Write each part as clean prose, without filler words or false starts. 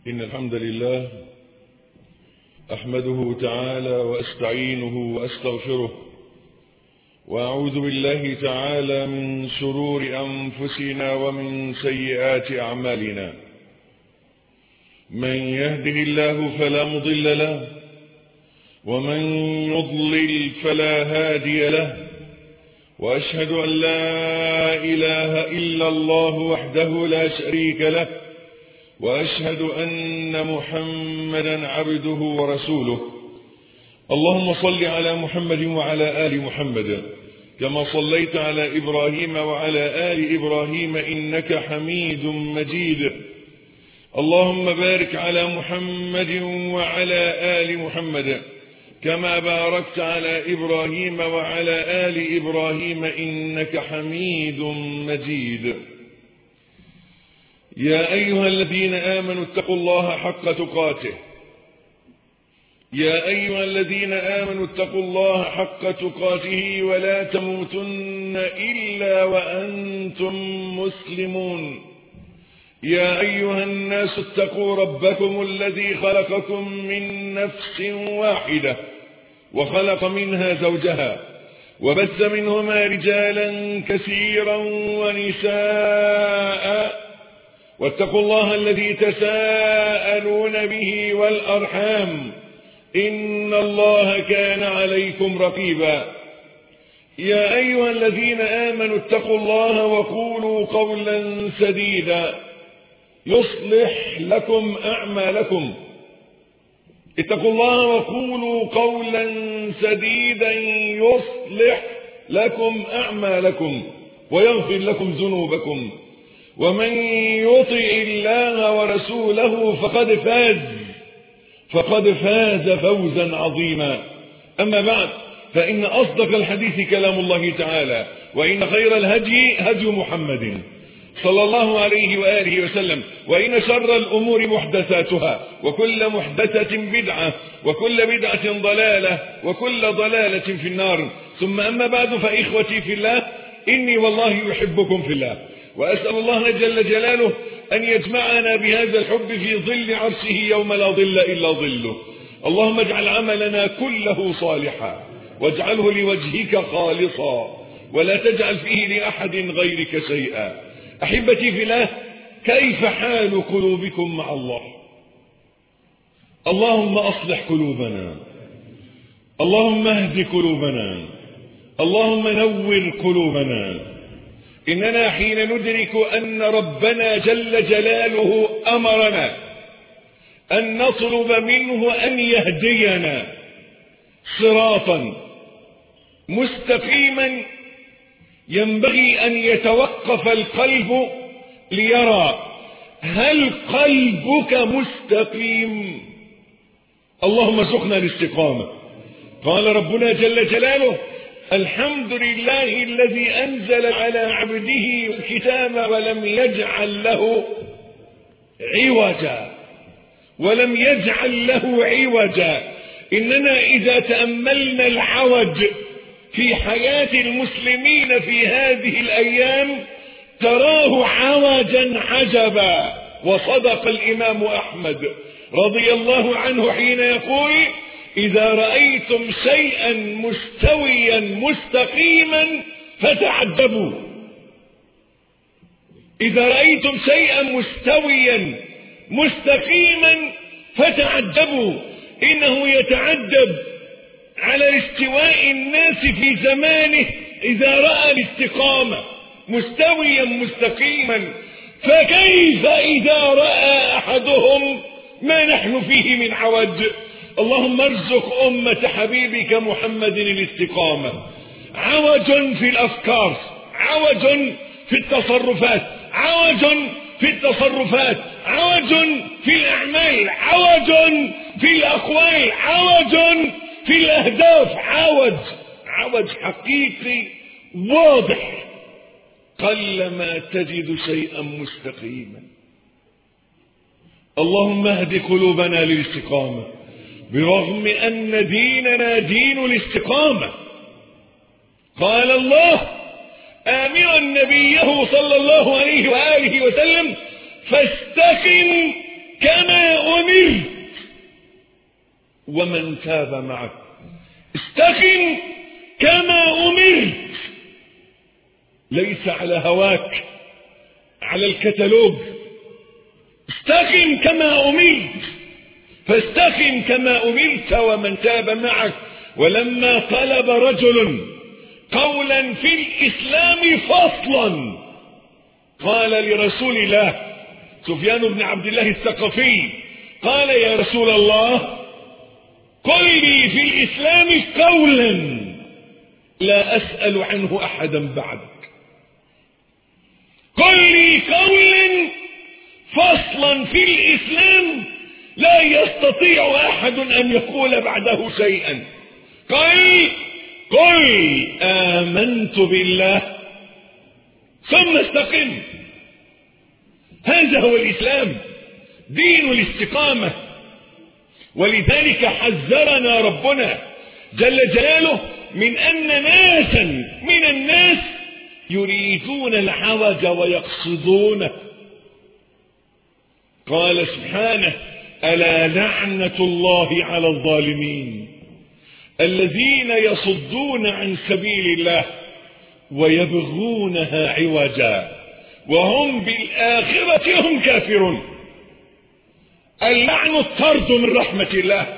إن الحمد لله أحمده تعالى وأستعينه وأستغفره، وأعوذ بالله تعالى من شرور أنفسنا ومن سيئات أعمالنا. من يهده الله فلا مضل له، ومن يضلل فلا هادي له، وأشهد أن لا إله إلا الله وحده لا شريك له، وأشهد أن محمدا عبده ورسوله. اللهم صل على محمد وعلى آل محمد كما صليت على إبراهيم وعلى آل إبراهيم إنك حميد مجيد. اللهم بارك على محمد وعلى آل محمد كما باركت على إبراهيم وعلى آل إبراهيم إنك حميد مجيد. يا أيها الذين آمنوا اتقوا الله حق تقاته، يا أيها الذين آمنوا اتقوا الله حق تقاته ولا تموتن إلا وأنتم مسلمون. يا أيها الناس اتقوا ربكم الذي خلقكم من نفس واحدة وخلق منها زوجها وبث منهما رجالا كثيرا ونساء، واتقوا الله الذي تساءلون به والأرحام إن الله كان عليكم رقيبا. يا أيها الذين آمنوا اتقوا الله وقولوا قولا سديدا يصلح لكم أعمالكم. اتقوا الله وقولوا قولا سديدا يصلح لكم أعمالكم ويغفر لكم ذنوبكم، ومن يطع الله ورسوله فقد فاز فوزا عظيما. أما بعد، فإن أصدق الحديث كلام الله تعالى، وإن خير الهدي هدي محمد صلى الله عليه وآله وسلم، وإن شر الأمور محدثاتها، وكل محدثة بدعة، وكل بدعة ضلالة، وكل ضلالة في النار. ثم أما بعد، فإخوتي في الله، إني والله يحبكم في الله، وأسأل الله جل جلاله أن يجمعنا بهذا الحب في ظل عرشه يوم لا ظل إلا ظله. اللهم اجعل عملنا كله صالحا، واجعله لوجهك خالصا، ولا تجعل فيه لأحد غيرك شيئا. أحبتي في الله، كيف حال قلوبكم مع الله؟ اللهم أصلح قلوبنا، اللهم اهد قلوبنا، اللهم نور قلوبنا. إننا حين ندرك أن ربنا جل جلاله أمرنا أن نطلب منه أن يهدينا صراطا مستقيما، ينبغي أن يتوقف القلب ليرى هل قلبك مستقيم. اللهم ارزقنا الاستقامة. قال ربنا جل جلاله: الحمد لله الذي أنزل على عبده الكتاب ولم يجعل له عوجا. إننا إذا تأملنا العوج في حياة المسلمين في هذه الأيام تراه عوجا عجبا. وصدق الإمام أحمد رضي الله عنه حين يقول: إذا رأيتم شيئا مستويا مستقيما فتعجبوا. إذا رأيتم شيئا مستويا مستقيما فتعجبوا. إنه يتعجب على استواء الناس في زمانه إذا رأى الاستقامة مستويا مستقيما، فكيف إذا رأى أحدهم ما نحن فيه من عوج؟ اللهم ارزق أمة حبيبك محمد الاستقامة. عوج في الأفكار، عوج في التصرفات، عوج في التصرفات، عوج في الأعمال، عوج في الأقوال، عوج في الأهداف، عوج حقيقي واضح. قلما تجد شيئا مستقيما. اللهم اهد قلوبنا للاستقامة، برغم أن ديننا دين الاستقامة. قال الله آمرا نبيه صلى الله عليه وآله وسلم: فاستقم كما أمرت ومن تاب معك. استقم كما أمرت، ليس على هواك، على الكتالوج. استقم كما أمرت، فاستقم كما أمرت ومن تاب معك. ولما طلب رجل قولا في الإسلام فصلا قال لرسول الله سفيان بن عبد الله الثقفي، قال يا رسول الله قل لي في الإسلام قولا لا أسأل عنه أحدا بعدك، قل لي قولا فصلا في الإسلام لا يستطيع أحد أن يقول بعده شيئا. قل آمنت بالله ثم استقم. هذا هو الإسلام، دين الاستقامة. ولذلك حذرنا ربنا جل جلاله من أن ناسا من الناس يريدون العوج ويقصدونه. قال سبحانه: ألا لعنة الله على الظالمين الذين يصدون عن سبيل الله ويبغونها عوجا وهم بالآخرة هم كافرون. اللعن الطرد من رحمة الله.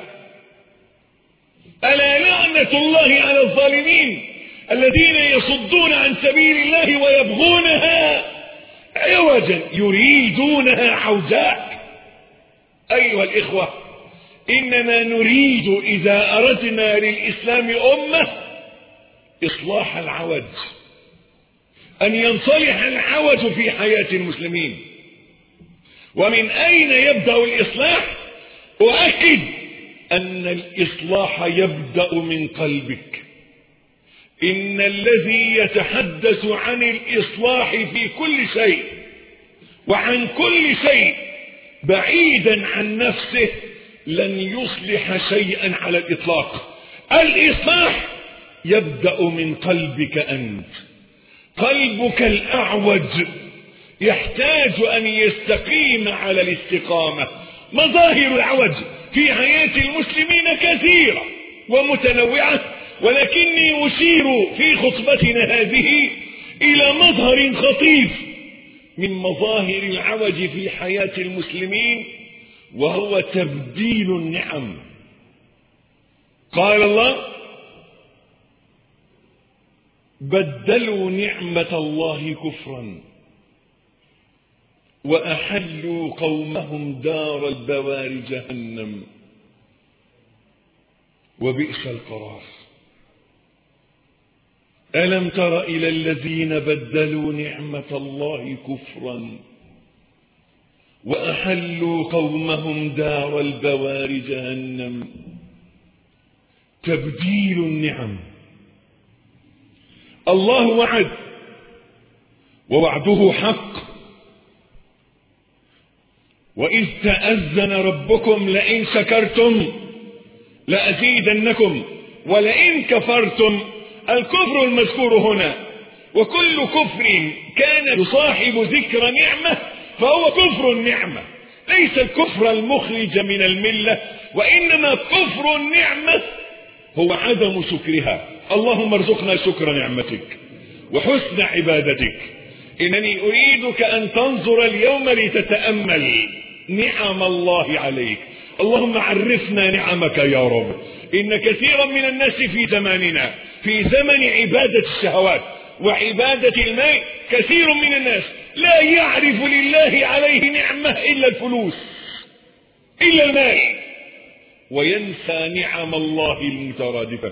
ألا لعنة الله على الظالمين الذين يصدون عن سبيل الله ويبغونها عوجا يريدونها عوجاء. أيها الإخوة، إننا نريد إذا أردنا للإسلام أمة إصلاح العوج، أن ينصلح العوج في حياة المسلمين. ومن أين يبدأ الإصلاح؟ أؤكد أن الإصلاح يبدأ من قلبك. إن الذي يتحدث عن الإصلاح في كل شيء وعن كل شيء بعيدا عن نفسه لن يصلح شيئا على الإطلاق. الإصلاح يبدأ من قلبك أنت. قلبك الأعوج يحتاج أن يستقيم على الاستقامة. مظاهر العوج في حياة المسلمين كثيرة ومتنوعة، ولكني أشير في خطبتنا هذه إلى مظهر خطير من مظاهر العوج في حياة المسلمين، وهو تبديل النعم. قال الله: بدلوا نعمة الله كفرا وأحلوا قومهم دار البوار جهنم وبئس القرار. ألم تر إلى الذين بدلوا نعمة الله كفرا وأحلوا قومهم دار البوار جهنم. تبديل النعم. الله وعد ووعده حق. وإذ تأذن ربكم لئن شكرتم لأزيدنكم ولئن كفرتم. الكفر المذكور هنا، وكل كفر كان يصاحب ذكر نعمة فهو كفر النعمة، ليس الكفر المخرج من الملة، وإنما كفر النعمة هو عدم شكرها. اللهم ارزقنا شكر نعمتك وحسن عبادتك. إنني أريدك أن تنظر اليوم لتتأمل نعم الله عليك. اللهم عرفنا نعمك يا رب. إن كثيرا من الناس في زماننا، في زمن عبادة الشهوات وعبادة المال، كثير من الناس لا يعرف لله عليه نعمة إلا الفلوس، إلا المال، وينسى نعم الله المترادفة.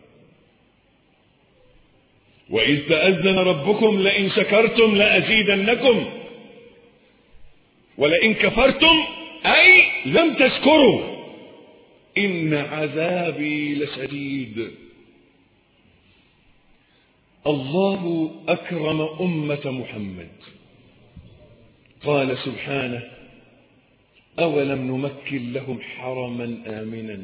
وإذ تأذن ربكم لئن شكرتم لأزيدنكم ولئن كفرتم أي لم تشكروا إن عذابي لشديد. الله أكرم أمة محمد. قال سبحانه: أولم نمكن لهم حرما آمنا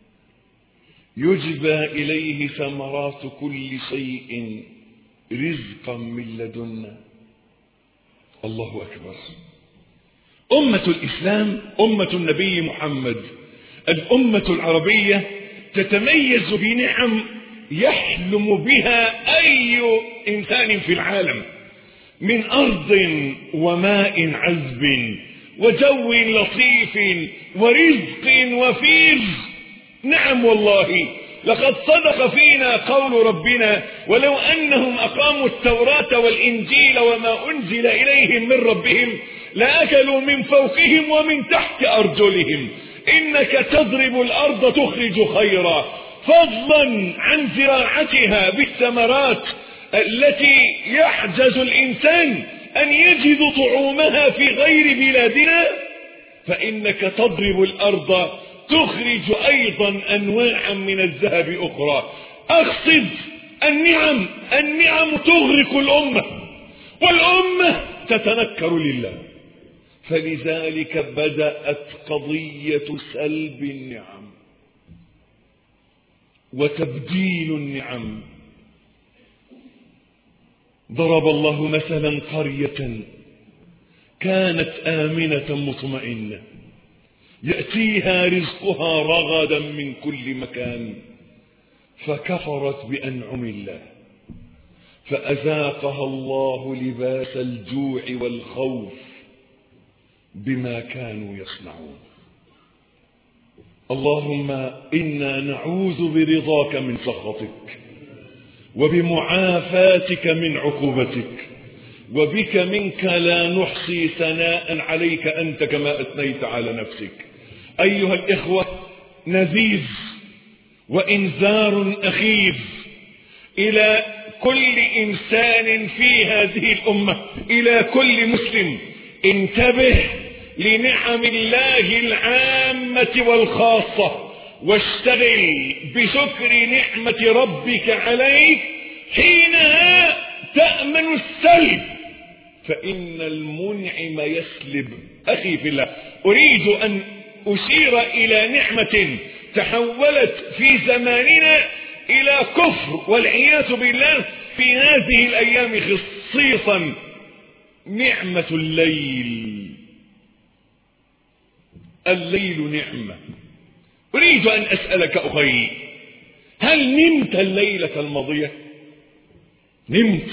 يجبى إليه ثمرات كل شيء رزقا من لدنا. الله أكبر. أمة الإسلام أمة النبي محمد، الأمة العربية تتميز بنعم يحلم بها أي إنسان في العالم، من أرض وماء عذب وجو لطيف ورزق وفير. نعم والله، لقد صدق فينا قول ربنا: ولو أنهم أقاموا التوراة والإنجيل وما أنزل إليهم من ربهم لأكلوا من فوقهم ومن تحت أرجلهم إنك تضرب الأرض تخرج خيرا، فضلا عن زراعتها بالثمرات التي يعجز الإنسان أن يجد طعومها في غير بلادنا، فإنك تضرب الأرض تخرج أيضا أنواعا من الذهب أخرى. أقصد النعم تغرق الأمة، والأمة تتنكر لله. فلذلك بدأت قضية سلب النعم وتبديل النعم. ضرب الله مثلا قرية كانت آمنة مطمئنة يأتيها رزقها رغدا من كل مكان، فكفرت بأنعم الله فأذاقها الله لباس الجوع والخوف بما كانوا يصنعون. اللهم إنا نعوذ برضاك من سخطك وبمعافاتك من عقوبتك، وبك منك لا نحصي ثناء عليك أنت كما أثنيت على نفسك. أيها الإخوة، نذير وإنذار أخير إلى كل إنسان في هذه الأمة، إلى كل مسلم: انتبه لنعم الله العامة والخاصة، واشتغل بشكر نعمة ربك عليك، حينها تأمن السلب، فإن المنعم يسلب. أخي في الله، أريد أن أشير إلى نعمة تحولت في زماننا إلى كفر والعياذ بالله في هذه الأيام، خصيصا نعمة الليل. الليل نعمة. أريد أن أسألك أخي: هل نمت الليلة الماضية؟ نمت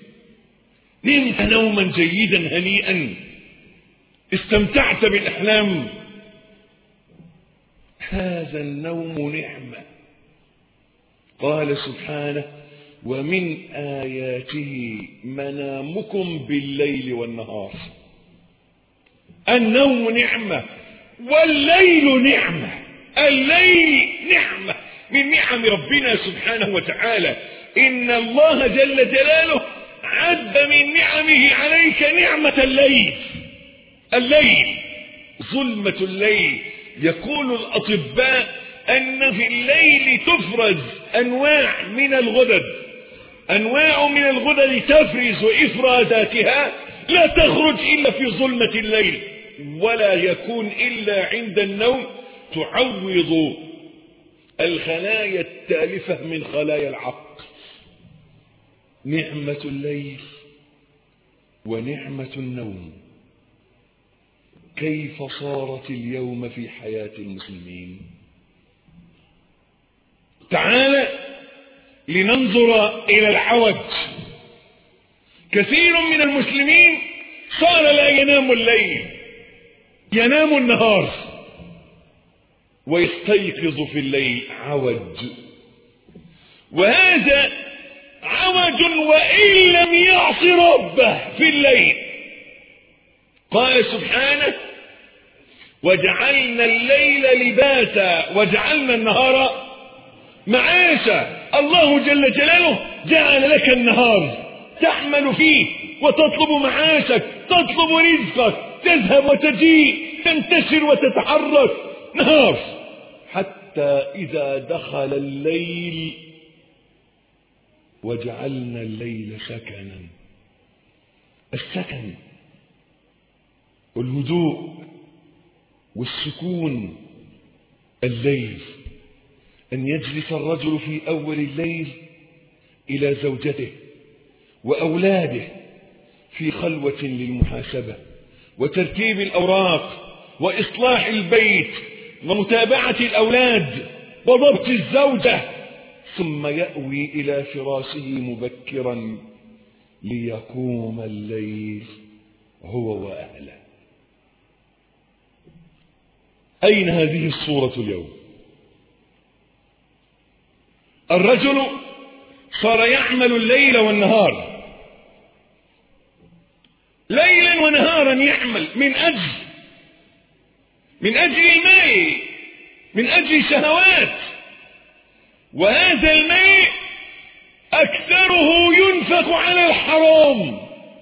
نوما جيدا هنيئا؟ استمتعت بالأحلام؟ هذا النوم نعمة. قال سبحانه: ومن آياته منامكم بالليل والنهار. النوم نعمة والليل نعمة. الليل نعمة من نعم ربنا سبحانه وتعالى. إن الله جل جلاله عد من نعمه عليك نعمة الليل. الليل ظلمة الليل. يقول الأطباء أن في الليل تفرز أنواع من الغدد تفرز إفرازاتها لا تخرج إلا في ظلمة الليل، ولا يكون إلا عند النوم، تعوض الخلايا التالفة من خلايا العقل. نعمة الليل ونعمة النوم كيف صارت اليوم في حياة المسلمين؟ تعال لننظر إلى العوج. كثير من المسلمين صار لا ينام الليل، ينام النهار ويستيقظ في الليل. عوج، وهذا عوج وإن لم يعص ربه في الليل. قال سبحانه: وجعلنا الليل لباسا وجعلنا النهار معاشا. الله جل جلاله جعل لك النهار تعمل فيه وتطلب معاشك، تطلب رزقك، تذهب وتجيء، تنتشر وتتحرك. نهار، حتى إذا دخل الليل وجعلنا الليل سكنا. السكن والهدوء والسكون. الليل أن يجلس الرجل في أول الليل إلى زوجته وأولاده في خلوة للمحاسبة وترتيب الأوراق وإصلاح البيت ومتابعة الأولاد وضبط الزوجة، ثم يأوي إلى فراشه مبكرا ليقوم الليل هو وأهله. أين هذه الصورة اليوم؟ الرجل صار يعمل الليل والنهار، ليلا ونهارا يعمل من أجل المال، من أجل شهوات، وهذا المال أكثره ينفق على الحرام.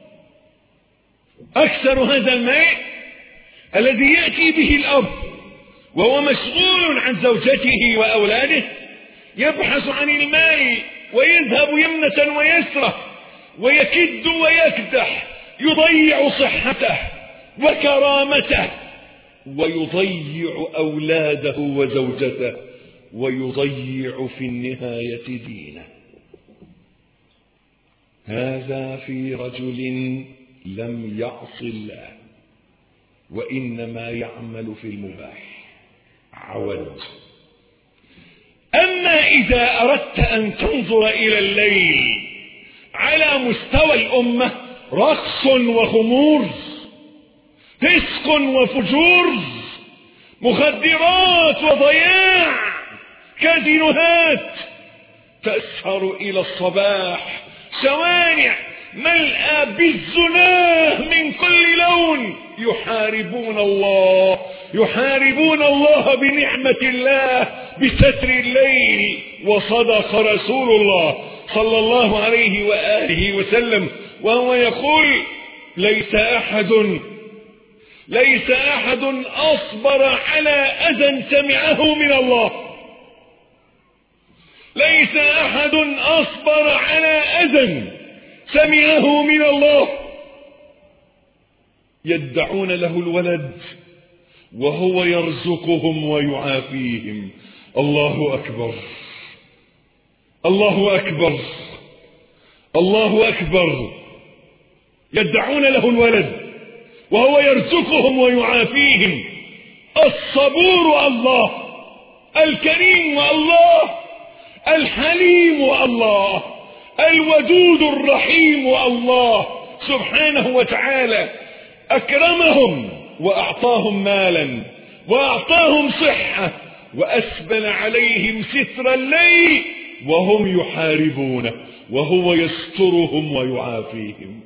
أكثر هذا المال الذي يأتي به الأب وهو مشغول عن زوجته وأولاده، يبحث عن المال ويذهب يمنة ويسرة ويكد ويكدح، يضيع صحته وكرامته ويضيع أولاده وزوجته ويضيع في النهاية دينه. هذا في رجل لم يعص الله وإنما يعمل في المباح عوج. أما إذا أردت أن تنظر إلى الليل على مستوى الأمة، رقص وخمور، فسق وفجور، مخدرات وضياع، كازينوهات تسهر إلى الصباح، شوارع ملأى بالزناه من كل لون، يحاربون الله بنعمة الله بستر الليل. وصدق رسول الله صلى الله عليه وآله وسلم وهو يقول: ليس أحد أصبر على أذى سمعه من الله، ليس أحد أصبر على أذى سمعه من الله. يدعون له الولد وهو يرزقهم ويعافيهم. الله أكبر، الله أكبر، الله أكبر. يدعون له الولد وهو يرزقهم ويعافيهم. الصبور الله، الكريم الله، الحليم الله، الودود الرحيم الله سبحانه وتعالى أكرمهم وأعطاهم مالا وأعطاهم صحة وأسبل عليهم ستر الليل وهم يحاربونه وهو يسترهم ويعافيهم.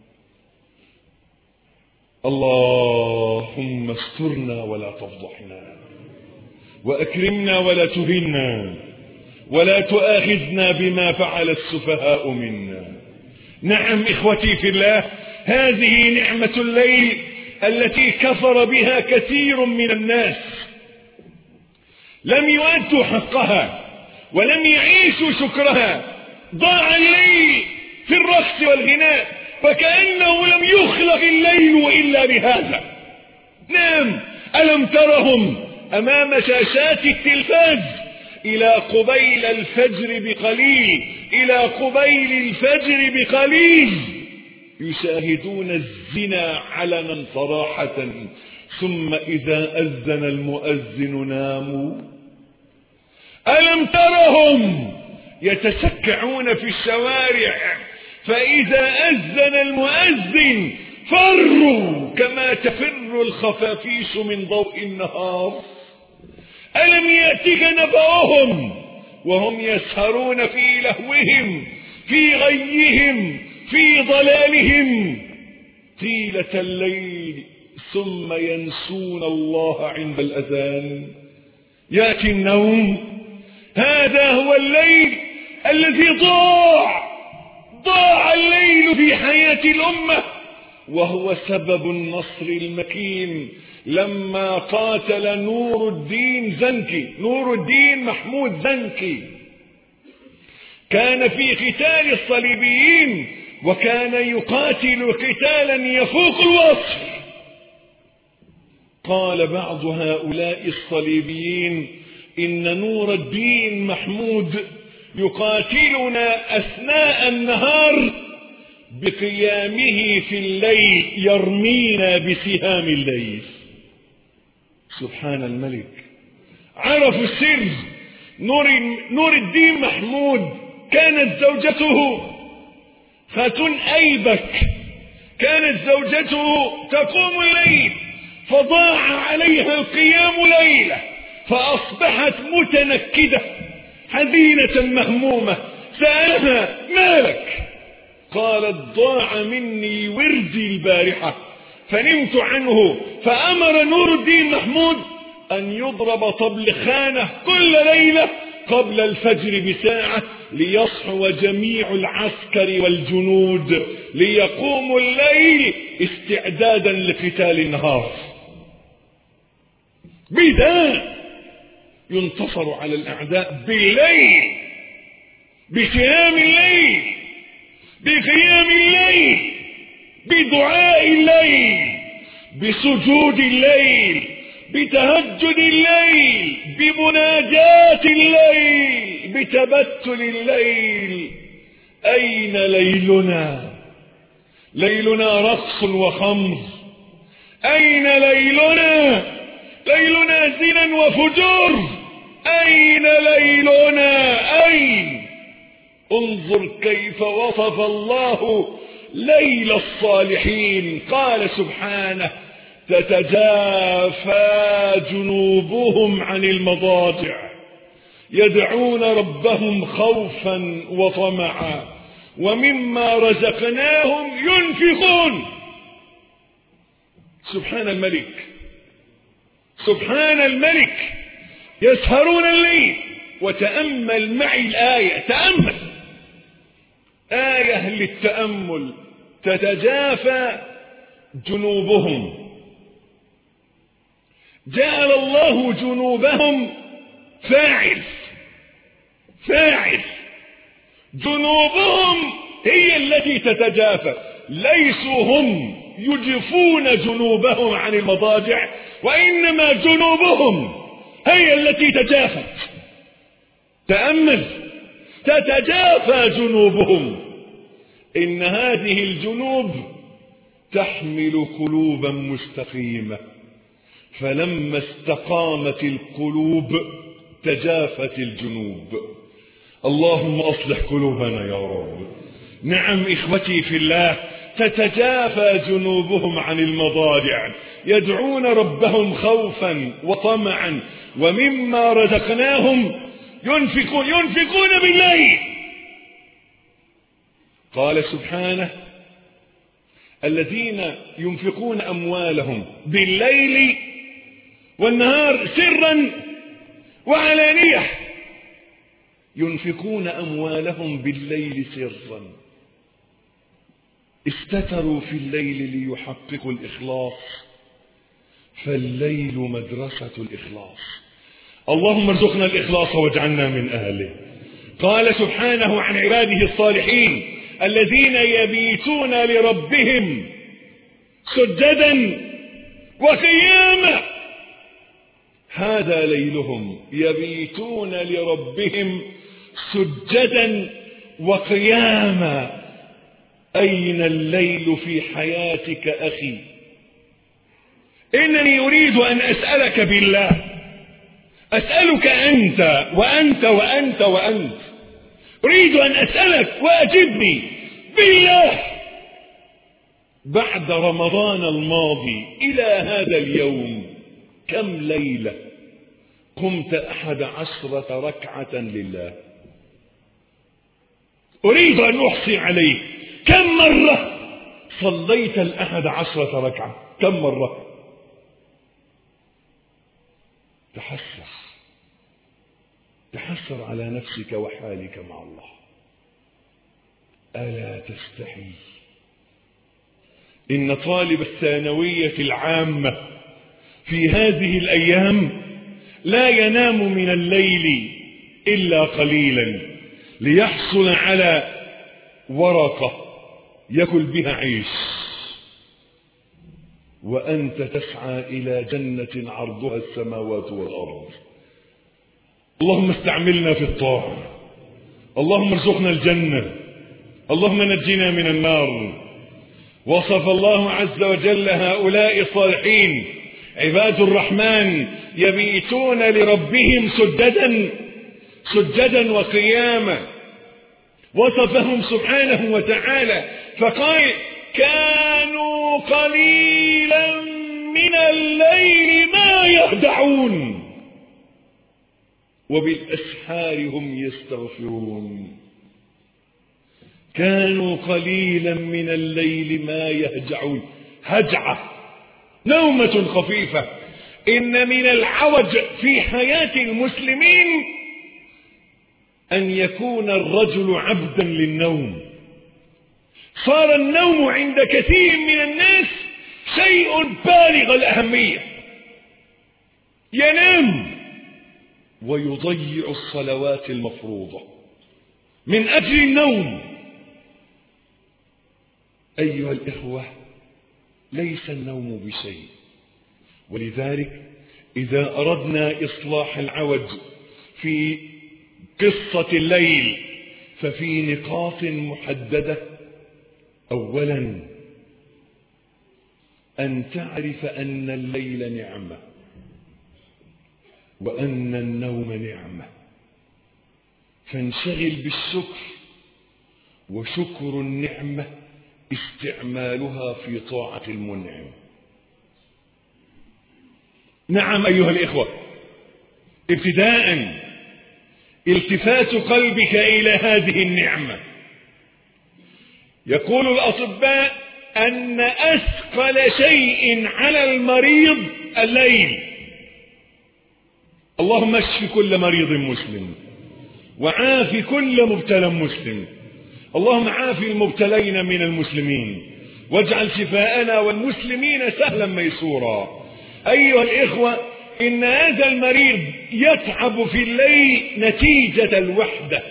اللهم استرنا ولا تفضحنا، وأكرمنا ولا تهنا، ولا تؤاخذنا بما فعل السفهاء منا. نعم إخوتي في الله، هذه نعمة الليل التي كفر بها كثير من الناس، لم يؤدوا حقها ولم يعيشوا شكرها. ضاع الليل في الرقص والغناء، فكأنه لم يخلق الليل إلا لهذا. نعم، ألم ترهم أمام شاشات التلفاز إلى قبيل الفجر بقليل، إلى قبيل الفجر بقليل يشاهدون الزنا علنا صراحة، ثم إذا أذن المؤذن ناموا. ألم ترهم يتسكعون في الشوارع، فإذا أذن المؤذن فروا كما تفر الخفافيش من ضوء النهار. ألم يأتك نبأهم وهم يسهرون في لهوهم، في غيهم، في ضلالهم طيلة الليل، ثم ينسون الله عند الأذان. يأتي النوم. هذا هو الليل الذي ضاع الليل في حياة الأمة، وهو سبب النصر المكين. لما قاتل نور الدين محمود زنكي، كان في قتال الصليبيين، وكان يقاتل قتالا يفوق الوصف. قال بعض هؤلاء الصليبيين: إن نور الدين محمود يقاتلنا أثناء النهار بقيامه في الليل يرمينا بسهام الليل. سبحان الملك. عرفوا السر. نور الدين محمود كانت زوجته خاتون أيبك، كانت زوجته تقوم الليل فضاع عليها القيام ليلة، فأصبحت متنكدة حزينة مهمومة. سألها: مالك؟ قالت: ضاع مني وردي البارحة فنمت عنه، فأمر نور الدين محمود أن يضرب طبلخانة كل ليلة قبل الفجر بساعة ليصحو جميع العسكر والجنود ليقوموا الليل استعدادا لقتال النهار. بذا ينتصر على الأعداء بالليل، بقيام الليل، بقيام الليل، بدعاء الليل، بسجود الليل، بتهجد الليل، بمناجاة الليل، بتبتل الليل. أين ليلنا؟ ليلنا رقص وخمر. أين ليلنا؟ ليلنا زنا وفجور. أين ليلنا؟ أين؟ انظر كيف وصف الله ليل الصالحين. قال سبحانه: تتجافى جنوبهم عن المضاجع يدعون ربهم خوفا وطمعا ومما رزقناهم ينفقون. سبحان الملك، سبحان الملك. يسهرون الليل. وتأمل معي الآية، تأمل، آية للتأمل. تتجافى جنوبهم. جعل الله جنوبهم فاعل. جنوبهم هي التي تتجافى، ليسوا هم يجفون جنوبهم عن المضاجع، وإنما جنوبهم هي التي تجافت. تأمل. تتجافى جنوبهم. إن هذه الجنوب تحمل قلوبا مستقيمة، فلما استقامت القلوب تجافت الجنوب. اللهم أصلح قلوبنا يا رب. نعم إخوتي في الله، تتجافى جنوبهم عن المضاجع يدعون ربهم خوفا وطمعا ومما رزقناهم ينفقون بالليل. قال سبحانه: الذين ينفقون أموالهم بالليل والنهار سرا وعلانية. ينفقون أموالهم بالليل سرا. استتروا في الليل ليحققوا الإخلاص، فالليل مدرسة الإخلاص. اللهم ارزقنا الإخلاص واجعلنا من أهله. قال سبحانه عن عباده الصالحين: الذين يبيتون لربهم سجدا وقياما. هذا ليلهم، يبيتون لربهم سجدا وقياما. أين الليل في حياتك أخي؟ إنني أريد أن أسألك بالله، أسألك أنت وأنت وأنت وأنت، أريد أن أسألك وأجبني بالله. بعد رمضان الماضي إلى هذا اليوم كم ليلة قمت 11 ركعة لله؟ أريد أن أحصي عليك كم مرة صليت 11 ركعة؟ كم مرة؟ تحسر على نفسك وحالك مع الله. ألا تستحي؟ إن طالب الثانوية العامة في هذه الأيام لا ينام من الليل إلا قليلا ليحصل على ورقة يأكل بها عيش، وأنت تسعى إلى جنة عرضها السماوات والأرض. اللهم استعملنا في الطاعة، اللهم ارزقنا الجنة، اللهم نجنا من النار. وصف الله عز وجل هؤلاء الصالحين عباد الرحمن يبيتون لربهم سجدا وقياما. وصفهم سبحانه وتعالى فقال كانوا قليلا من الليل ما يهدعون وبالأسحار هم يستغفرون. كانوا قليلا من الليل ما يهجعون. هجعة نومة خفيفة. إن من العوج في حياة المسلمين أن يكون الرجل عبدا للنوم. صار النوم عند كثير من الناس شيء بالغ الأهمية. ينام ويضيع الصلوات المفروضة من أجل النوم. أيها الإخوة، ليس النوم بشيء. ولذلك إذا أردنا إصلاح العوج في قصة الليل ففي نقاط محددة. أولا أن تعرف أن الليل نعمة وأن النوم نعمة، فانشغل بالشكر. وشكر النعمة استعمالها في طاعة المنعم. نعم أيها الإخوة، ابتداء التفات قلبك إلى هذه النعمة. يقول الأطباء أن أثقل شيء على المريض الليل. اللهم اشف كل مريض مسلم وعاف كل مبتلى مسلم. اللهم عاف المبتلين من المسلمين واجعل شفاءنا والمسلمين سهلا ميسورا. أيها الإخوة، إن هذا المريض يتعب في الليل نتيجة الوحدة،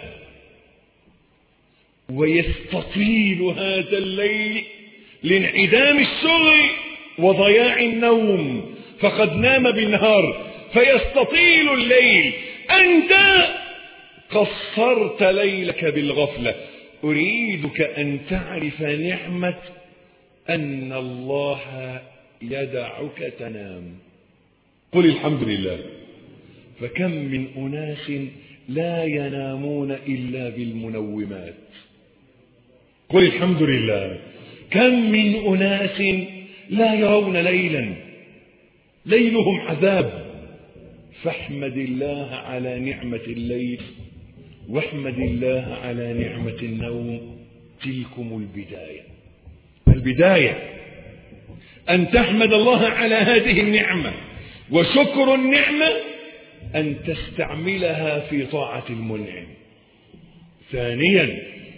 ويستطيل هذا الليل لانعدام الشغل وضياع النوم، فقد نام بالنهار فيستطيل الليل. أنت قصرت ليلك بالغفلة. أريدك أن تعرف نعمة أن الله يدعك تنام. قل الحمد لله. فكم من أناس لا ينامون إلا بالمنومات. قل الحمد لله. كم من أناس لا يرون ليلا، ليلهم عذاب. فاحمد الله على نعمة الليل واحمد الله على نعمة النوم. تلكم البداية أن تحمد الله على هذه النعمة، وشكر النعمة أن تستعملها في طاعة المنعم. ثانيا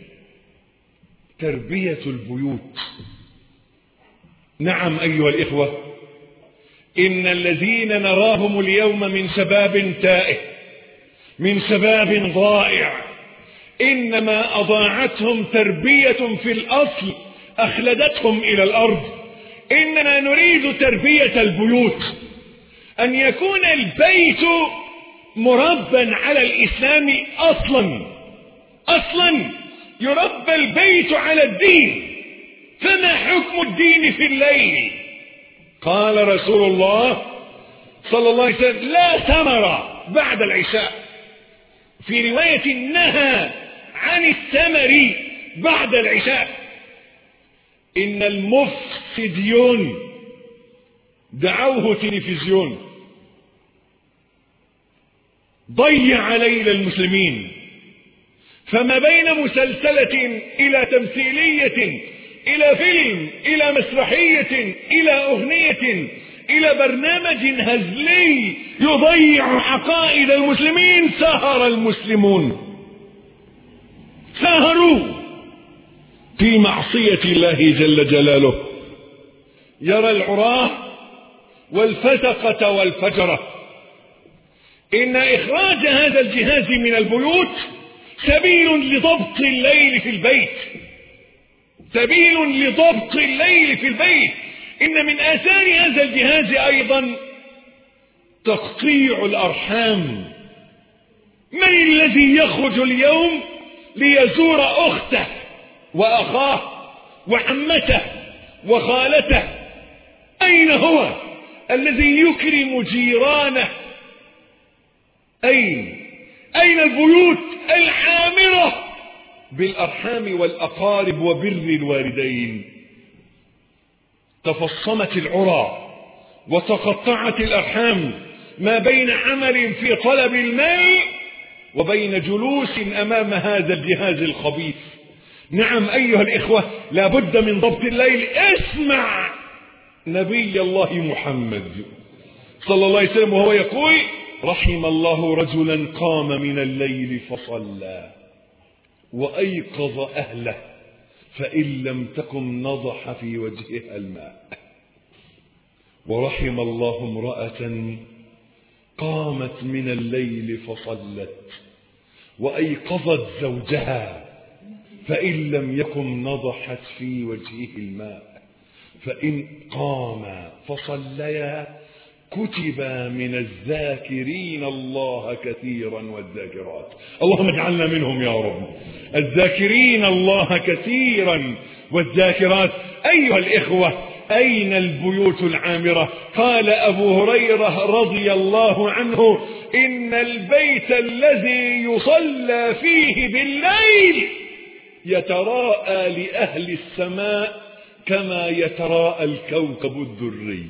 تربية البيوت. نعم أيها الإخوة، إن الذين نراهم اليوم من شباب تائه، من شباب ضائع، إنما أضاعتهم تربية في الأصل أخلدتهم إلى الأرض. إننا نريد تربية البيوت، أن يكون البيت مربا على الإسلام أصلا يربى البيت على الدين. فما حكم الدين في الليل؟ قال رسول الله صلى الله عليه وسلم لا ثمر بعد العشاء. في رواية نهى عن الثمر بعد العشاء. إن المفسديون دعوه تلفزيون، ضيع ليل المسلمين. فما بين مسلسلة إلى تمثيلية إلى فيلم إلى مسرحية إلى أغنية إلى برنامج هزلي يضيع عقائد المسلمين، سهر المسلمون، سهروا في معصية الله جل جلاله. يرى العراه والفسقة والفجرة. إن إخراج هذا الجهاز من البيوت سبيل لضبط الليل في البيت، سبيل لضبط الليل في البيت. إن من آثار هذا الجهاز أيضا تقطيع الأرحام. من الذي يخرج اليوم ليزور أخته وأخاه وعمته وخالته؟ أين هو الذي يكرم جيرانه؟ أين البيوت العامرة بالأرحام والأقارب وبر الوالدين؟ تفصمت العرى وتقطعت الأرحام ما بين عمل في طلب المال وبين جلوس أمام هذا الجهاز الخبيث. نعم أيها الإخوة، لا بد من ضبط الليل. اسمع نبي الله محمد صلى الله عليه وسلم وهو يقول: رحم الله رجلا قام من الليل فصلى وأيقظ أهله فإن لم تكن نضح في وجهها الماء. ورحم الله امرأة قامت من الليل فصلت وأيقظت زوجها فإن لم يكن نضحت في وجهه الماء. فإن قاما فصليا كتبا من الذاكرين الله كثيرا والذاكرات. اللهم اجعلنا منهم يا رب، الذاكرين الله كثيرا والذاكرات. أيها الإخوة، أين البيوت العامرة؟ قال أبو هريرة رضي الله عنه: إن البيت الذي يصلى فيه بالليل يتراءى لأهل السماء كما يتراءى الكوكب الدري.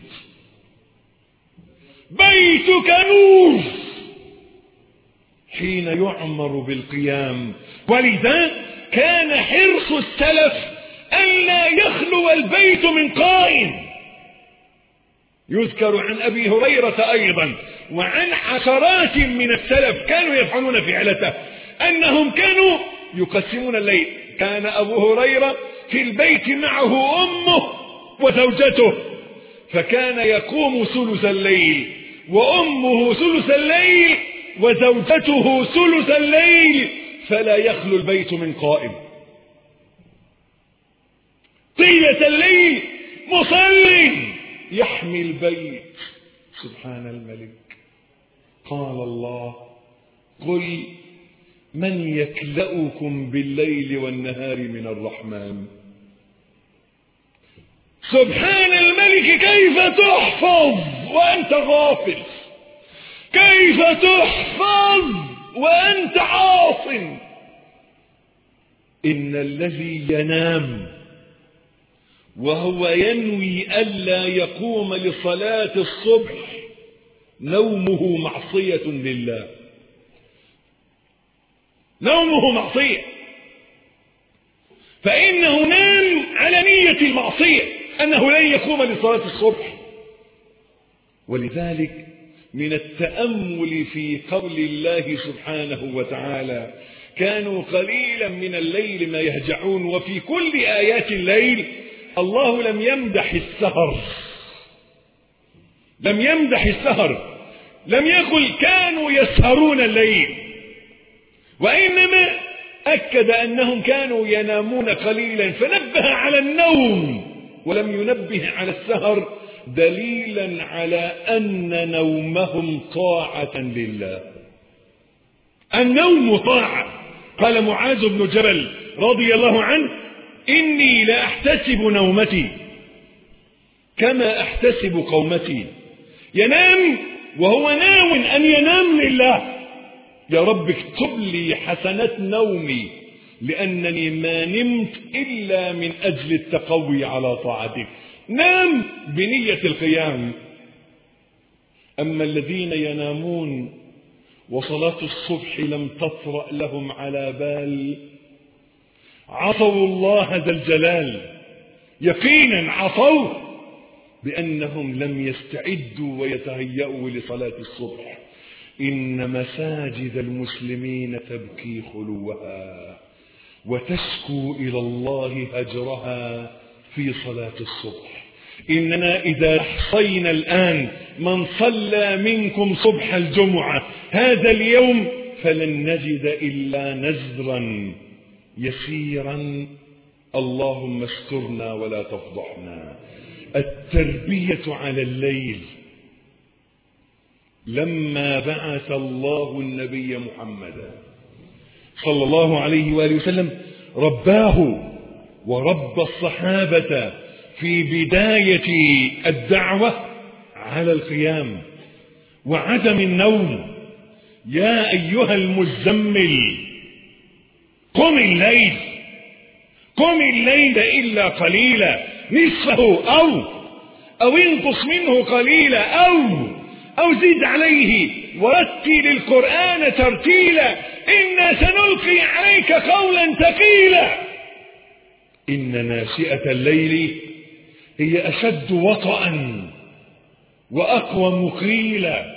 بيتك نور حين يعمر بالقيام. ولذا كان حرص السلف ألا يخلو البيت من قائم. يذكر عن أبي هريرة أيضا وعن عشرات من السلف كانوا يفعلون فعلته أنهم كانوا يقسمون الليل. كان أبو هريرة في البيت معه أمه وزوجته، فكان يقوم ثلث الليل وأمه ثلث الليل وزوجته ثلث الليل، فلا يخلو البيت من قائم. طيلة الليل مصل يحمي البيت. سبحان الملك. قال الله: قل من يكلؤكم بالليل والنهار من الرحمن. سبحان الملك. كيف تحفظ وأنت غافل؟ كيف تحفظ وأنت عاص؟ إن الذي ينام وهو ينوي ألا يقوم لصلاة الصبح نومه معصية لله. نومه معصية، فإنه نام على نية المعصية أنه لن يقوم لصلاة الصبح. ولذلك من التأمل في قول الله سبحانه وتعالى: كانوا قليلا من الليل ما يهجعون. وفي كل آيات الليل الله لم يمدح السهر، لم يمدح السهر، لم يقل كانوا يسهرون الليل، وإنما أكد أنهم كانوا ينامون قليلا فنبه على النوم ولم ينبه على السهر، دليلا على أن نومهم طاعة لله. النوم طاعة. قال معاذ بن جبل رضي الله عنه: إني لا أحتسب نومتي كما أحتسب قومتي. ينام وهو ناو أن ينام لله. يا رب اكتب لي حسنات نومي، لأنني ما نمت إلا من أجل التقوي على طاعتك. نام بنية القيام. أما الذين ينامون وصلاة الصبح لم تطرأ لهم على بال، عصوا الله ذا الجلال، يقينا عصوا بأنهم لم يستعدوا ويتهيأوا لصلاة الصبح. إن مساجد المسلمين تبكي خلوها وتشكو إلى الله هجرها في صلاة الصبح. إننا إذا أحصينا الآن من صلى منكم صبح الجمعة هذا اليوم فلن نجد إلا نزرا يسيرا. اللهم استرنا ولا تفضحنا. التربية على الليل. لما بعث الله النبي محمدا صلى الله عليه وآله وسلم رباه ورب الصحابة في بداية الدعوة على القيام وعدم النوم. يا أيها المزمل قم الليل إلا قليلا نصفه أو انقص منه قليلا أو زد عليه ورتل القرآن ترتيلا إنا سنلقي عليك قولا ثقيلا إن ناشئة الليل هي أشد وطئا وأقوى مقيلا.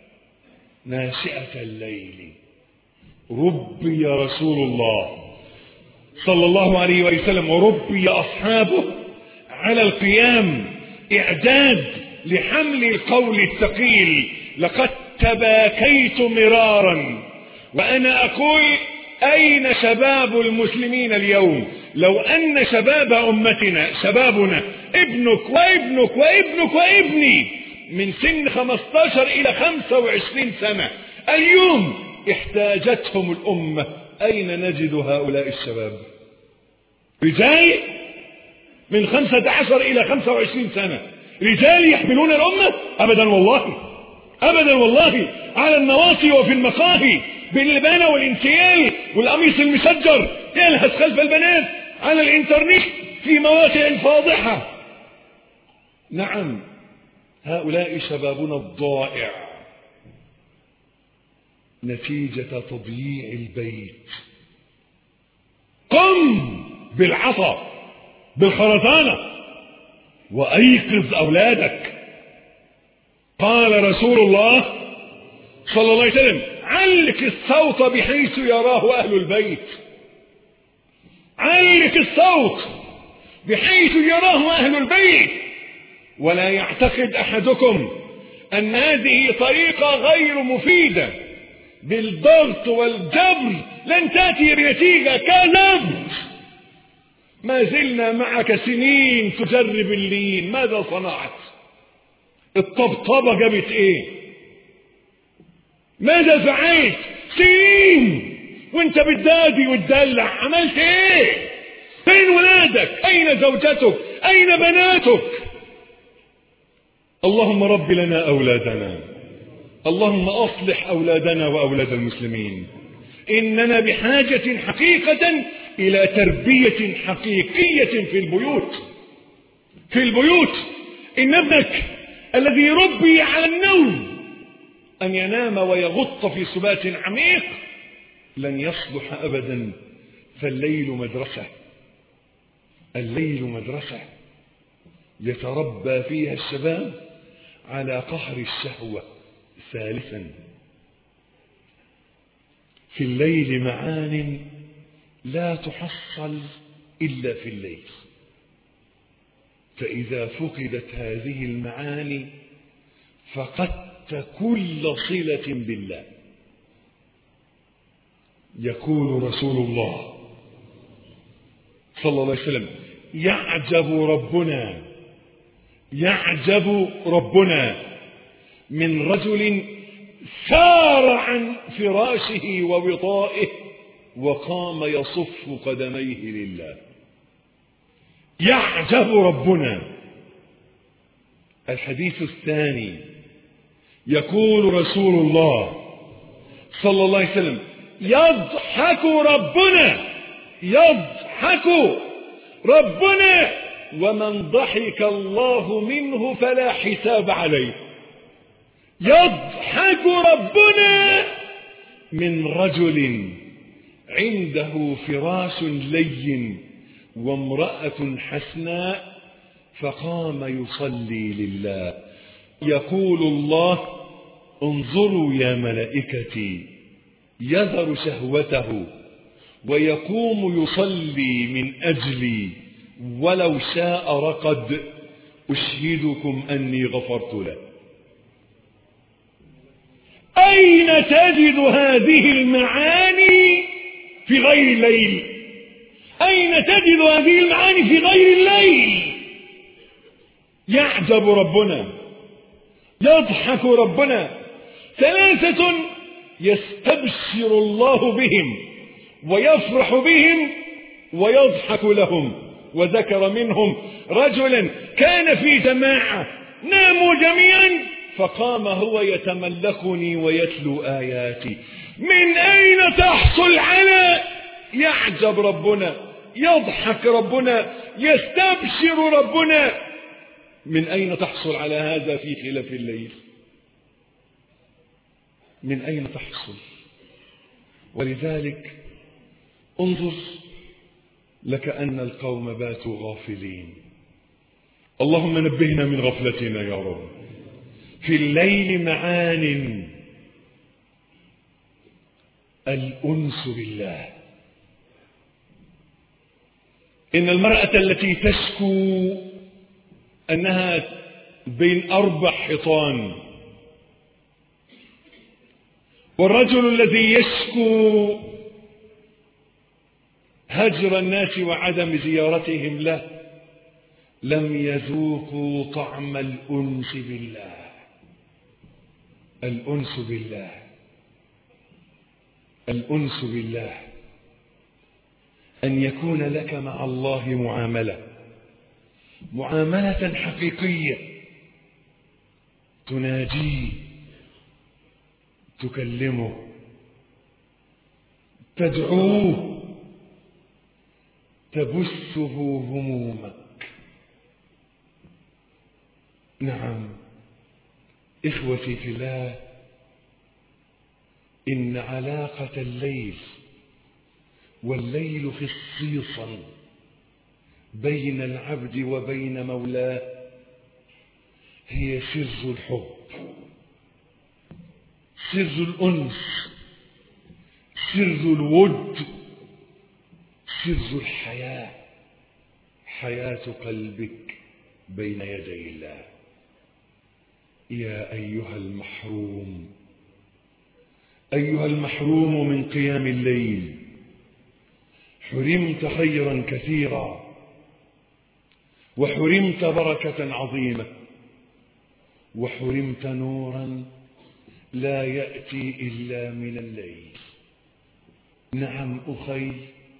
ناشئة الليل ربي رسول الله صلى الله عليه وسلم وربي أصحابه على القيام إعداد لحمل القول الثقيل. لقد تباكيت مرارا وأنا أقول أين شباب المسلمين اليوم؟ لو أن شباب أمتنا شبابنا ابنك وابنك وابنك وابني من سن 15 إلى 25 سنة اليوم احتاجتهم الأمة، أين نجد هؤلاء الشباب؟ رجال من 15 إلى 25 سنة، رجال يحملون الأمة؟ أبدا والله، أبدا والله، على النواصي وفي المقاهي باللبانة والانسيال والقميص المشجر يلهث خلف البنات على الانترنت في مواقع فاضحة. نعم، هؤلاء شبابنا الضائع نتيجة تضييع البيت. قم بالعصا بالخرزانة وأيقظ أولادك. قال رسول الله صلى الله عليه وسلم علق الصوت بحيث يراه أهل البيت، علق الصوت بحيث يراه أهل البيت. ولا يعتقد أحدكم أن هذه طريقة غير مفيدة، بالضغط والجبر لن تأتي بنتيجة. كذب. ما زلنا معك سنين تجرب اللين، ماذا صنعت؟ الطبطبة جابت ايه؟ ماذا فعلت؟ سنين وانت بتدادي وتدلع، عملت ايه؟ فين ولادك؟ اين زوجتك؟ اين بناتك؟ اللهم رب لنا اولادنا، اللهم اصلح اولادنا واولاد المسلمين. اننا بحاجة حقيقة الى تربية حقيقية في البيوت. في البيوت. ان ابنك الذي ربي على النوم أن ينام ويغط في سبات عميق لن يصلح أبدا. فالليل مدرسة، الليل مدرسة يتربى فيها الشباب على قهر الشهوة. ثالثا، في الليل معان لا تحصل إلا في الليل، فإذا فقدت هذه المعاني فقدت كل صلة بالله. يقول رسول الله صلى الله عليه وسلم يعجب ربنا من رجل سار عن فراشه ووطائه وقام يصف قدميه لله. يعجب ربنا. الحديث الثاني يقول رسول الله صلى الله عليه وسلم يضحك ربنا ومن ضحك الله منه فلا حساب عليه. يضحك ربنا من رجل عنده فراش لين وامرأة حسناء فقام يصلي لله. يقول الله انظروا يا ملائكتي، يذر شهوته ويقوم يصلي من أجلي ولو شاء رقد، أشهدكم أني غفرت له. أين تجد هذه المعاني في غير الليل؟ أين تجد هذه المعاني في غير الليل؟ يعجب ربنا، يضحك ربنا. ثلاثة يستبشر الله بهم ويفرح بهم ويضحك لهم. وذكر منهم رجلا كان في جماعة ناموا جميعا فقام هو يتملكني ويتلو آياتي. من أين تحصل على؟ يعجب ربنا، يضحك ربنا، يستبشر ربنا. من أين تحصل على هذا في خلاف الليل؟ من أين تحصل؟ ولذلك انظر لكأن القوم باتوا غافلين. اللهم نبهنا من غفلتنا يا رب. في الليل معان: الأنس بالله. إن المرأة التي تشكو أنها بين 4 حيطان، والرجل الذي يشكو هجر الناس وعدم زيارتهم له، لم يذوقوا طعم الأنس بالله. الأنس بالله، الأنس بالله، أن يكون لك مع الله معاملة حقيقية، تناجيه، تكلمه، تدعوه، تبثه همومك. نعم إخوتي في الله، إن علاقة الليل والليل خصيصا بين العبد وبين مولاه هي سر الحب، سر الأنس، سر الود، سر الحياة، حياة قلبك بين يدي الله. يا أيها المحروم، أيها المحروم من قيام الليل، حرمت خيرا كثيرا وحرمت بركة عظيمة وحرمت نورا لا يأتي إلا من الليل. نعم أخي،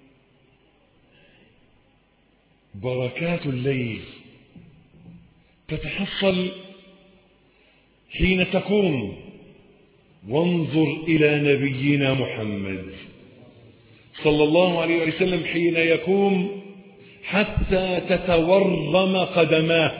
بركات الليل تتحصل حين تقوم وانظر إلى نبينا محمد صلى الله عليه وسلم حين يقوم حتى تتورم قدماه،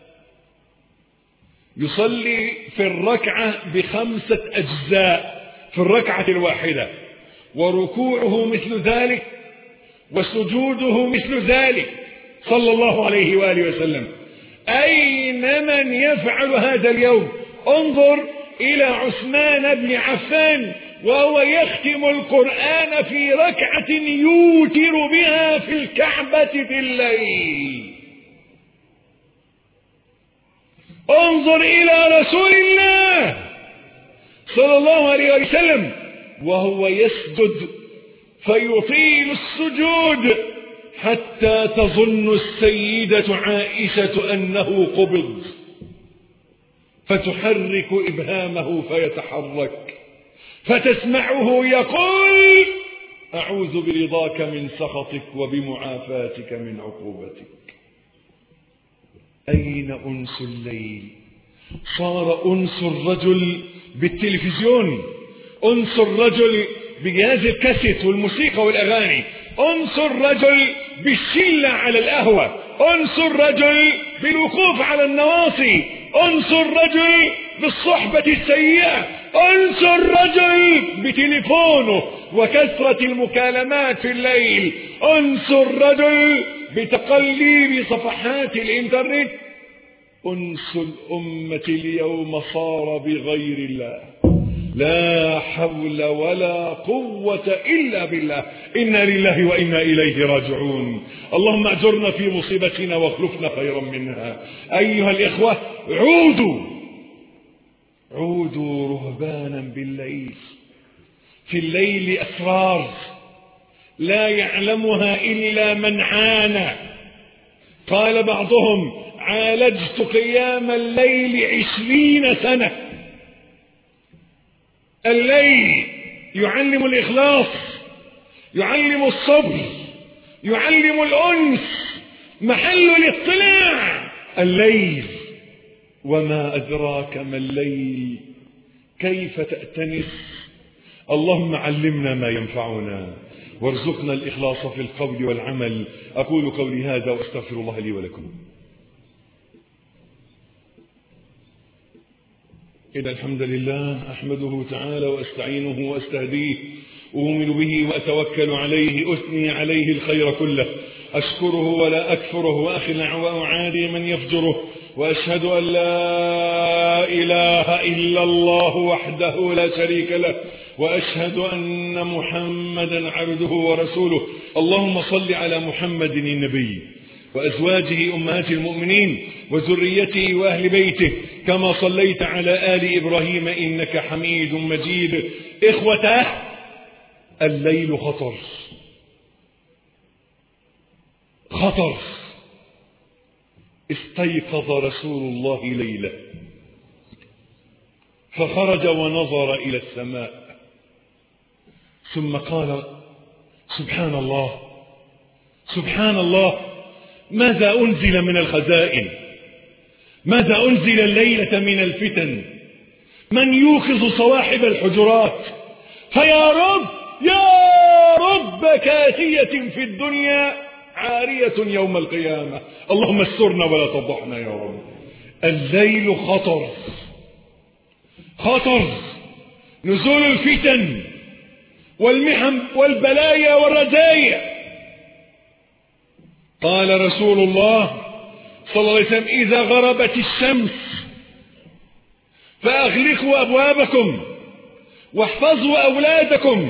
يصلي في الركعة ب5 أجزاء في الركعة الواحدة، وركوعه مثل ذلك وسجوده مثل ذلك صلى الله عليه وآله وسلم. أين من يفعل هذا اليوم؟ انظر إلى عثمان بن عفان وهو يختم القرآن في ركعة يوتر بها في الكعبة بالليل. انظر إلى رسول الله صلى الله عليه وسلم وهو يسجد فيطيل السجود حتى تظن السيدة عائشة أنه قبض، فتحرك إبهامه فيتحرك، فتسمعه يقول: أعوذ برضاك من سخطك وبمعافاتك من عقوبتك. أين أنس الليل؟ صار أنس الرجل بالتلفزيون، أنس الرجل بجهاز الكاسيت والموسيقى والأغاني، أنس الرجل بالشلة على القهوة، أنس الرجل بالوقوف على النواصي، أنس الرجل بالصحبة السيئة، أنس الرجل بتليفونه وكثرة المكالمات في الليل، أنس الرجل بتقليب صفحات الإنترنت. أنس الأمة اليوم صار بغير الله، لا حول ولا قوة إلا بالله. إنا لله وإنا إليه راجعون. اللهم أجرنا في مصيبتنا واخلفنا خيرا منها. أيها الإخوة، عودوا رهبانا بالليل. في الليل أسرار لا يعلمها إلا من عانى. قال بعضهم: عالجت قيام الليل 20 سنة. الليل يعلم الإخلاص، يعلم الصبر، يعلم الأنس، محل الاطلاع الليل. وما أدراك ما الليل كيف تأتنس. اللهم علمنا ما ينفعنا وارزقنا الإخلاص في القول والعمل. أقول قولي هذا وأستغفر الله لي ولكم. إن الحمد لله أحمده تعالى وأستعينه وأستهديه أؤمن به وأتوكل عليه أثني عليه الخير كله أشكره ولا أكفره وأخلع وأعادي من يفجره وأشهد أن لا إله إلا الله وحده لا شريك له وأشهد أن محمدا عبده ورسوله. اللهم صل على محمد النبي وأزواجه أمهات المؤمنين وذريته وأهل بيته كما صليت على آل إبراهيم إنك حميد مجيد. إخوته الليل خطر خطر. استيقظ رسول الله ليلة فخرج ونظر إلى السماء ثم قال سبحان الله سبحان الله، ماذا أنزل من الخزائن، ماذا أنزل الليلة من الفتن، من يوقظ صواحب الحجرات. فيا رب يا رب كاسية في الدنيا عارية يوم القيامة. اللهم استرنا ولا تفضحنا يا رب. الليل خطر خطر. نزول الفتن والمحن والبلايا والرزايا. قال رسول الله صلى الله عليه وسلم إذا غربت الشمس فأغلقوا أبوابكم واحفظوا أولادكم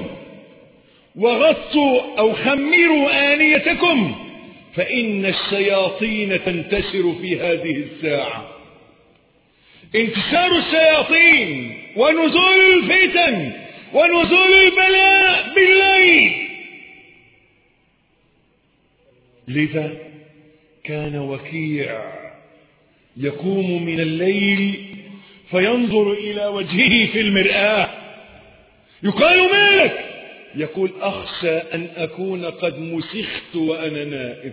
وغطوا أو خمروا آنيتكم فإن الشياطين تنتشر في هذه الساعة. انتشار الشياطين ونزول الفتن ونزول البلاء بالليل. لذا كان وكيع يقوم من الليل فينظر إلى وجهه في المرآة يقال مالك؟ يقول أخشى أن أكون قد مسخت وأنا نائم.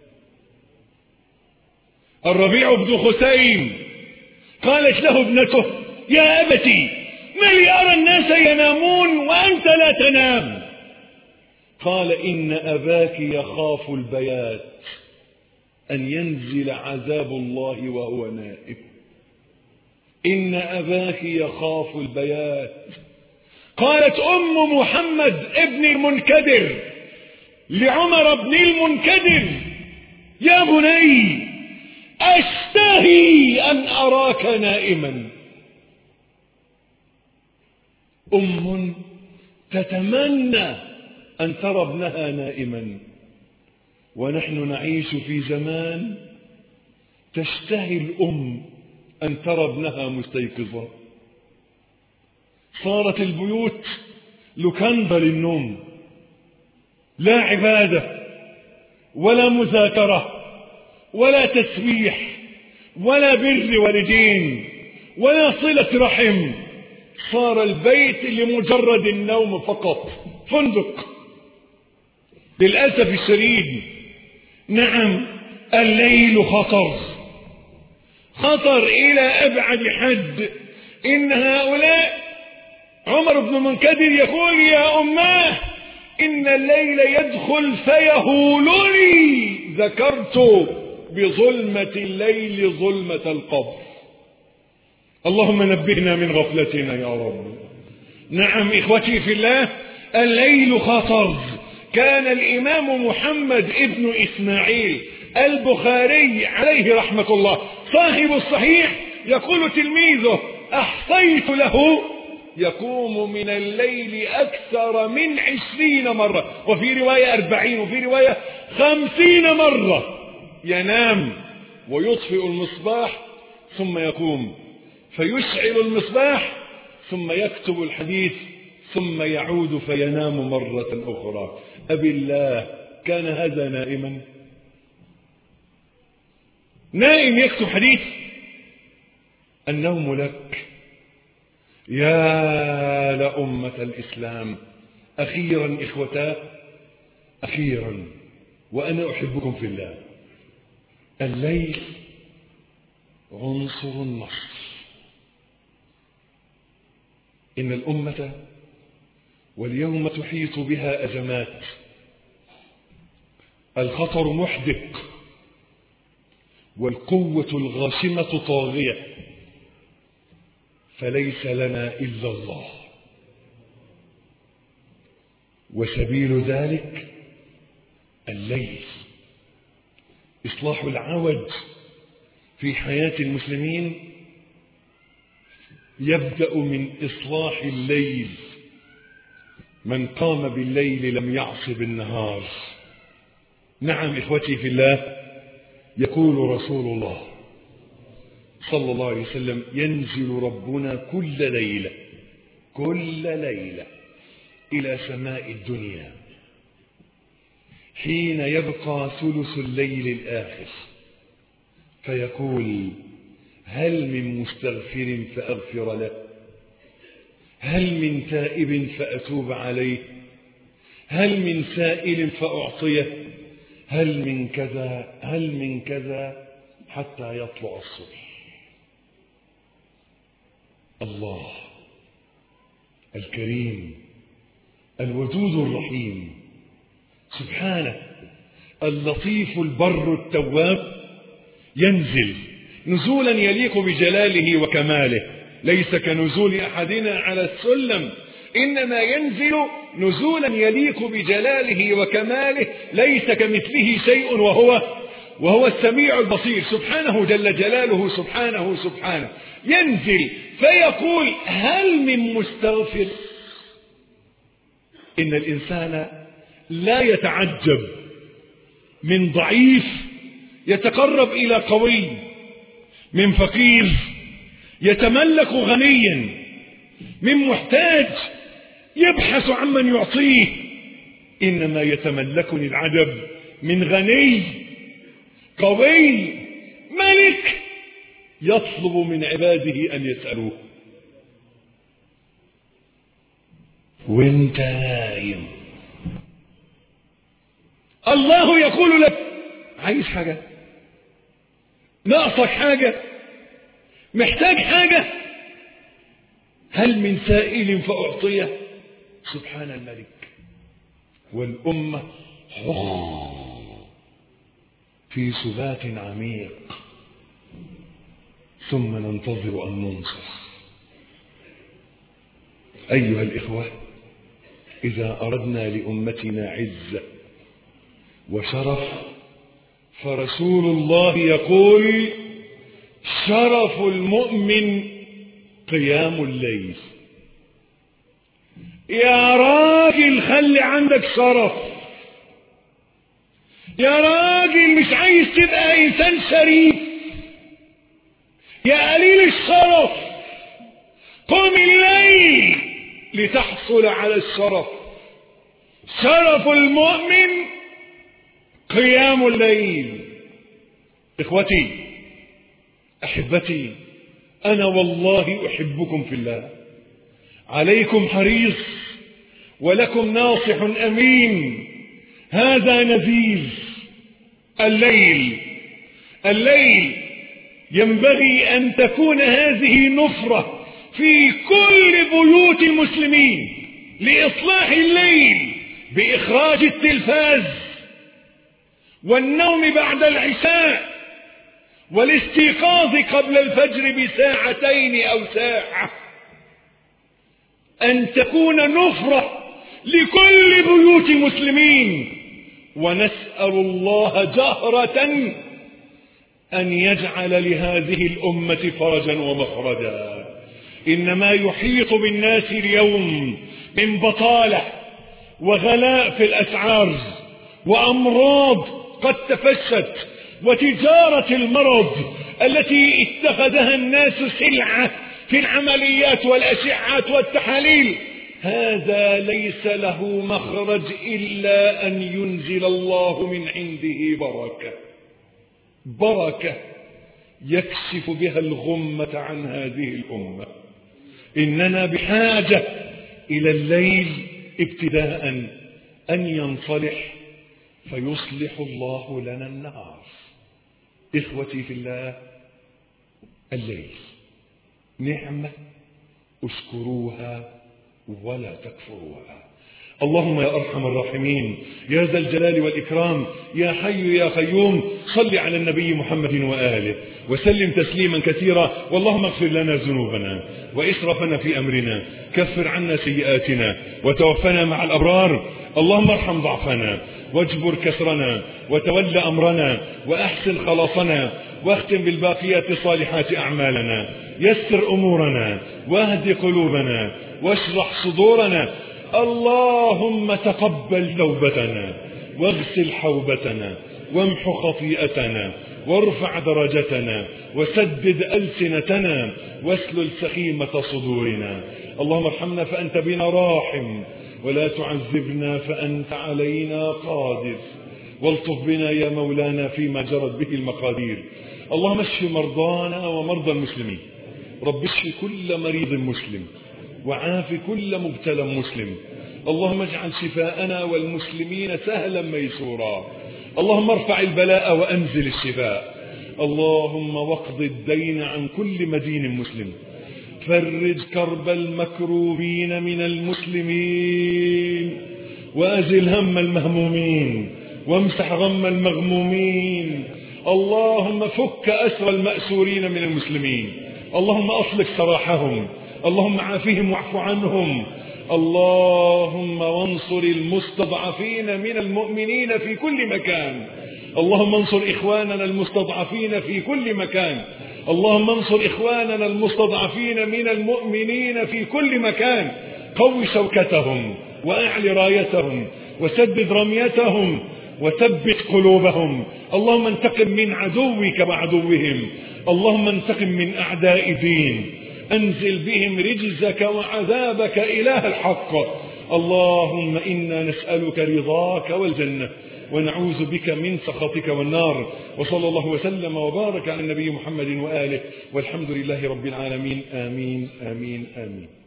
الربيع بن خثيم قالت له ابنته يا أبتي ما لي أرى الناس ينامون وأنت لا تنام؟ قال إن أباك يخاف البيات أن ينزل عذاب الله وهو نائم. إن أباك يخاف البيات. قالت أم محمد ابن المنكدر لعمر بن المنكدر يا بني أشتهي أن أراك نائما. أم تتمنى أن ترى ابنها نائما، ونحن نعيش في زمان تشتهي الأم أن ترى ابنها مستيقظا. صارت البيوت لكنبة للنوم، لا عبادة ولا مذاكرة ولا تسبيح ولا بر والدين ولا صلة رحم. صار البيت لمجرد النوم فقط، فندق للأسف الشديد. نعم الليل خطر خطر إلى أبعد حد. إن هؤلاء عمر بن المنكدر يقول يا أماه إن الليل يدخل فيهولني ذكرت بظلمة الليل ظلمة القبر. اللهم نبهنا من غفلتنا يا رب. نعم إخوتي في الله الليل خطر. كان الإمام محمد ابن إسماعيل البخاري عليه رحمة الله صاحب الصحيح يقول تلميذه أحصيت له يقوم من الليل أكثر من 20 مرة، وفي رواية 40 وفي رواية 50 مرة. ينام ويطفئ المصباح ثم يقوم فيشعل المصباح ثم يكتب الحديث ثم يعود فينام مرة أخرى. أبي الله كان هذا نائما؟ نائم يكتب حديث؟ النوم لك. يا لأمة الإسلام أخيرا إخوتاه أخيرا وأنا أحبكم في الله الليل عنصر النصر. إن الأمة واليوم تحيط بها أزمات، الخطر محدق والقوة الغاشمة طاغية، فليس لنا إلا الله، وسبيل ذلك الليل. إصلاح العوج في حياة المسلمين يبدأ من إصلاح الليل. من قام بالليل لم يعص بالنهار. نعم إخوتي في الله، يقول رسول الله صلى الله عليه وسلم: ينزل ربنا كل ليلة إلى سماء الدنيا حين يبقى ثلث الليل الآخر، فيقول: هل من مستغفر فأغفر له؟ هل من تائب فأتوب عليه؟ هل من سائل فأعطيه؟ هل من كذا حتى يطلع الصبح. الله الكريم الودود الرحيم سبحانه اللطيف البر التواب ينزل نزولا يليق بجلاله وكماله، ليس كنزول أحدنا على السلم، إنما ينزل نزولا يليق بجلاله وكماله، ليس كمثله شيء وهو السميع البصير سبحانه جل جلاله. سبحانه ينزل فيقول: هل من مستغفر؟ إن الإنسان لا يتعجب من ضعيف يتقرب إلى قوي، من فقير يتملك غنيا، من محتاج يبحث عمن يعطيه. إنما يتملكني العجب من غني قوي ملك يطلب من عباده أن يسألوه وانت نايم. الله يقول لك: عايز حاجة؟ ناقصك حاجة؟ محتاج حاجة؟ هل من سائل فأعطيه؟ سبحان الملك. والأمة في سبات عميق، ثم ننتظر أن ننصر. أيها الإخوة، إذا أردنا لأمتنا عزة وشرف فرسول الله يقول: شرف المؤمن قيام الليل. يا راجل خلي عندك شرف، يا راجل مش عايز تبقى إنسان شريف، يا قليل الشرف قم الليل لتحصل على الشرف. شرف المؤمن قيام الليل. إخوتي أحبتي، أنا والله أحبكم في الله، عليكم حريص ولكم ناصح أمين. هذا نذير الليل ينبغي أن تكون هذه نفرة في كل بيوت المسلمين لإصلاح الليل، بإخراج التلفاز والنوم بعد العشاء والاستيقاظ قبل الفجر بساعتين أو ساعة. أن تكون نفرة لكل بيوت المسلمين، ونسأل الله جهرة أن يجعل لهذه الأمة فرجا ومخرجا. إنما يحيط بالناس اليوم من بطالة وغلاء في الأسعار وأمراض قد تفشت، وتجارة المرض التي اتخذها الناس سلعة في العمليات والأشعات والتحاليل. هذا ليس له مخرج إلا أن ينزل الله من عنده بركة يكشف بها الغمة عن هذه الأمة. إننا بحاجة إلى الليل ابتداء أن ينصلح، فيصلح الله لنا النهار. إخوتي في الله، الليل نعمة اشكروها ولا تكفروها. اللهم يا أرحم الراحمين يا ذا الجلال والإكرام يا حي يا قيوم، صل على النبي محمد وآله وسلم تسليما كثيرا. واللهم اغفر لنا ذنوبنا وإسرافنا في أمرنا، كفر عنا سيئاتنا وتوفنا مع الأبرار. اللهم ارحم ضعفنا واجبر كسرنا وتول أمرنا وأحسن خلاصنا، واختم بالباقيات الصالحات أعمالنا، يسر أمورنا واهد قلوبنا واشرح صدورنا. اللهم تقبل توبتنا واغسل حوبتنا وامح خطيئتنا وارفع درجتنا وسدد ألسنتنا واسلل سخيمة صدورنا. اللهم ارحمنا فأنت بنا راحم، ولا تعذبنا فأنت علينا قادر، والطف بنا يا مولانا فيما جرت به المقادير. اللهم اشف مرضانا ومرضى المسلمين، رب اشف كل مريض مسلم وعاف كل مبتلى مسلم. اللهم اجعل شفاءنا والمسلمين سهلا ميسورا. اللهم ارفع البلاء وأنزل الشفاء. اللهم واقض الدين عن كل مدين مسلم، فرج كرب المكروبين من المسلمين، وأزل هم المهمومين، وامسح غم المغمومين. اللهم فك أسر المأسورين من المسلمين. اللهم أصلح سراحهم، اللهم عافهم واعف عنهم. اللهم وانصر المستضعفين من المؤمنين في كل مكان. اللهم انصر إخواننا المستضعفين في كل مكان. اللهم انصر إخواننا المستضعفين من المؤمنين في كل مكان. قوي شوكتهم وأعل رايتهم وسدد رميتهم وثبت قلوبهم. اللهم انتقم من عدوك وعدوهم. اللهم انتقم من أعداء دين، أنزل بهم رجزك وعذابك إله الحق. اللهم إنا نسألك رضاك والجنة، ونعوذ بك من سخطك والنار. وصلى الله وسلم وبارك على النبي محمد وآله، والحمد لله رب العالمين. آمين آمين آمين.